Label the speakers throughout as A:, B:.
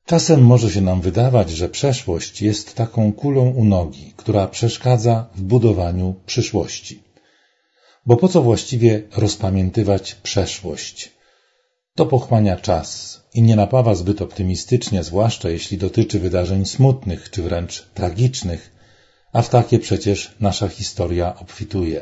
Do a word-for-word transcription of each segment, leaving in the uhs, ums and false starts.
A: Czasem może się nam wydawać, że przeszłość jest taką kulą u nogi, która przeszkadza w budowaniu przyszłości. Bo po co właściwie rozpamiętywać przeszłość? To pochłania czas i nie napawa zbyt optymistycznie, zwłaszcza jeśli dotyczy wydarzeń smutnych czy wręcz tragicznych, a w takie przecież nasza historia obfituje.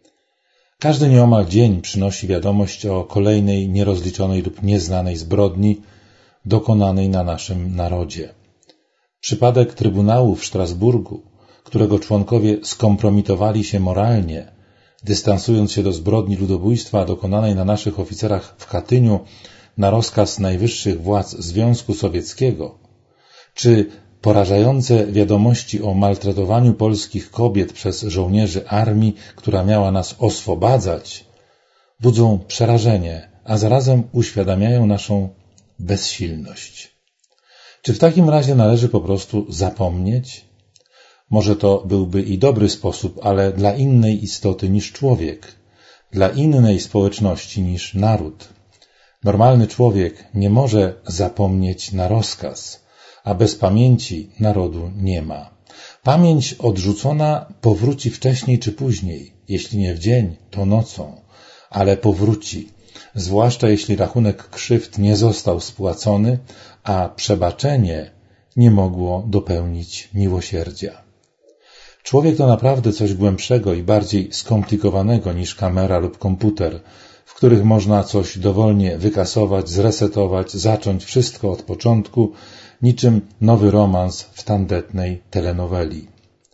A: Każdy nieomal dzień przynosi wiadomość o kolejnej nierozliczonej lub nieznanej zbrodni dokonanej na naszym narodzie. Przypadek Trybunału w Strasburgu, którego członkowie skompromitowali się moralnie, dystansując się do zbrodni ludobójstwa dokonanej na naszych oficerach w Katyniu na rozkaz najwyższych władz Związku Sowieckiego, czy porażające wiadomości o maltretowaniu polskich kobiet przez żołnierzy armii, która miała nas oswobadzać, budzą przerażenie, a zarazem uświadamiają naszą bezsilność. Czy w takim razie należy po prostu zapomnieć? Może to byłby i dobry sposób, ale dla innej istoty niż człowiek, dla innej społeczności niż naród. Normalny człowiek nie może zapomnieć na rozkaz, a bez pamięci narodu nie ma. Pamięć odrzucona powróci wcześniej czy później, jeśli nie w dzień, to nocą, ale powróci, zwłaszcza jeśli rachunek krzywd nie został spłacony, a przebaczenie nie mogło dopełnić miłosierdzia. Człowiek to naprawdę coś głębszego i bardziej skomplikowanego niż kamera lub komputer, w których można coś dowolnie wykasować, zresetować, zacząć wszystko od początku, niczym nowy romans w tandetnej telenoweli.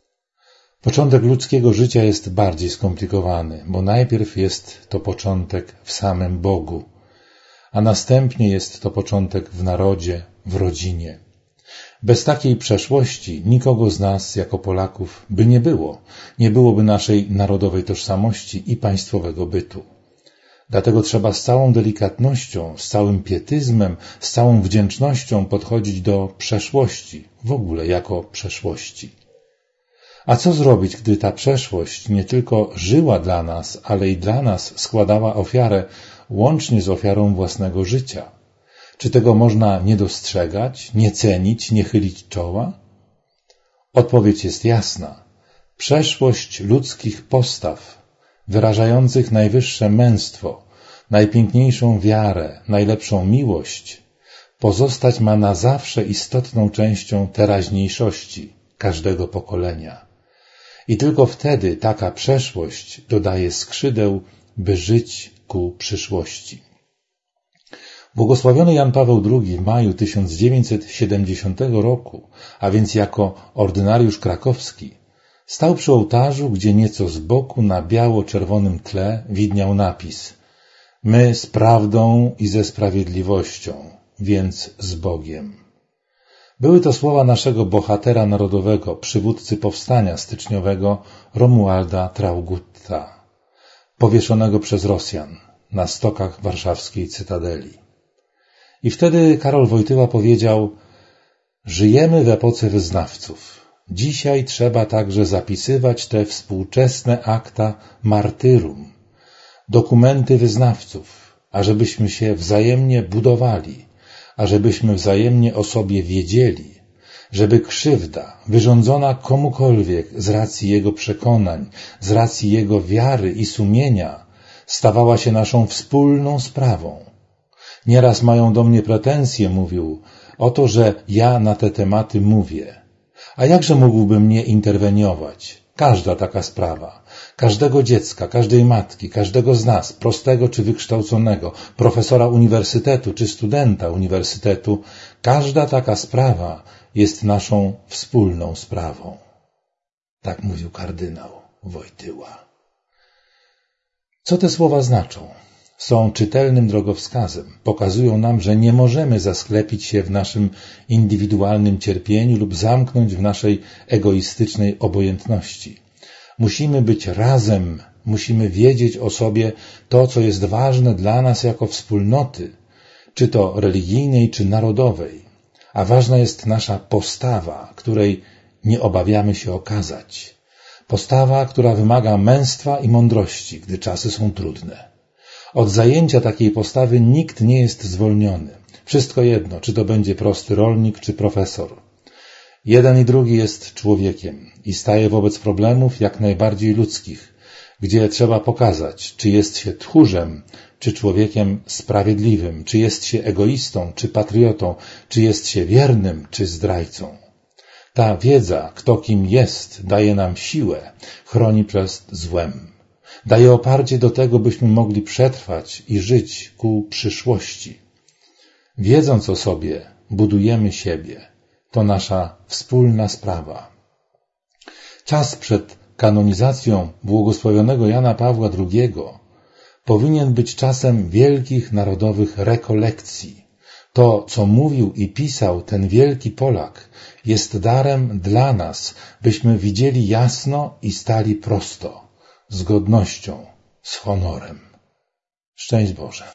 A: Początek ludzkiego życia jest bardziej skomplikowany, bo najpierw jest to początek w samym Bogu, a następnie jest to początek w narodzie, w rodzinie. Bez takiej przeszłości nikogo z nas jako Polaków by nie było, nie byłoby naszej narodowej tożsamości i państwowego bytu. Dlatego trzeba z całą delikatnością, z całym pietyzmem, z całą wdzięcznością podchodzić do przeszłości, w ogóle jako przeszłości. A co zrobić, gdy ta przeszłość nie tylko żyła dla nas, ale i dla nas składała ofiarę, łącznie z ofiarą własnego życia? Czy tego można nie dostrzegać, nie cenić, nie chylić czoła? Odpowiedź jest jasna. Przeszłość ludzkich postaw, wyrażających najwyższe męstwo, najpiękniejszą wiarę, najlepszą miłość, pozostać ma na zawsze istotną częścią teraźniejszości każdego pokolenia. I tylko wtedy taka przeszłość dodaje skrzydeł, by żyć ku przyszłości. Błogosławiony Jan Paweł drugi w maju tysiąc dziewięćset siedemdziesiątego roku, a więc jako ordynariusz krakowski, stał przy ołtarzu, gdzie nieco z boku na biało-czerwonym tle widniał napis: My z prawdą i ze sprawiedliwością, więc z Bogiem. Były to słowa naszego bohatera narodowego, przywódcy powstania styczniowego Romualda Traugutta, powieszonego przez Rosjan na stokach warszawskiej Cytadeli. I wtedy Karol Wojtyła powiedział: żyjemy w epoce wyznawców. Dzisiaj trzeba także zapisywać te współczesne akta martyrum, dokumenty wyznawców, ażebyśmy się wzajemnie budowali, ażebyśmy wzajemnie o sobie wiedzieli, żeby krzywda wyrządzona komukolwiek z racji jego przekonań, z racji jego wiary i sumienia stawała się naszą wspólną sprawą. Nieraz mają do mnie pretensje, mówił, o to, że ja na te tematy mówię. A jakże mógłbym nie interweniować? Każda taka sprawa, każdego dziecka, każdej matki, każdego z nas, prostego czy wykształconego, profesora uniwersytetu czy studenta uniwersytetu, każda taka sprawa jest naszą wspólną sprawą. Tak mówił kardynał Wojtyła. Co te słowa znaczą? Są czytelnym drogowskazem. Pokazują nam, że nie możemy zasklepić się w naszym indywidualnym cierpieniu lub zamknąć w naszej egoistycznej obojętności. Musimy być razem, musimy wiedzieć o sobie to, co jest ważne dla nas jako wspólnoty, czy to religijnej, czy narodowej. A ważna jest nasza postawa, której nie obawiamy się okazać. Postawa, która wymaga męstwa i mądrości, gdy czasy są trudne. Od zajęcia takiej postawy nikt nie jest zwolniony. Wszystko jedno, czy to będzie prosty rolnik, czy profesor. Jeden i drugi jest człowiekiem i staje wobec problemów jak najbardziej ludzkich, gdzie trzeba pokazać, czy jest się tchórzem, czy człowiekiem sprawiedliwym, czy jest się egoistą, czy patriotą, czy jest się wiernym, czy zdrajcą. Ta wiedza, kto kim jest, daje nam siłę, chroni przed złem. Daje oparcie do tego, byśmy mogli przetrwać i żyć ku przyszłości. Wiedząc o sobie, budujemy siebie. To nasza wspólna sprawa. Czas przed kanonizacją błogosławionego Jana Pawła drugiego powinien być czasem wielkich narodowych rekolekcji. To, co mówił i pisał ten wielki Polak, jest darem dla nas, byśmy widzieli jasno i stali prosto, z godnością, z honorem. Szczęść Boże.